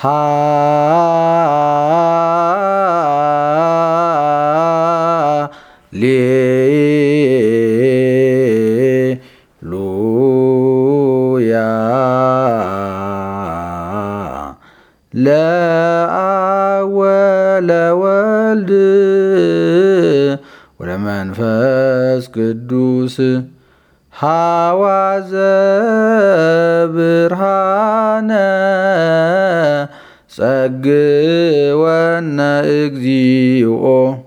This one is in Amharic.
ሃሌሉያ ለአብ ወለወልድ ወለመንፈስ ቅዱስ ሐዋዘ ብርሃነ ጸግወነ እግዚኦ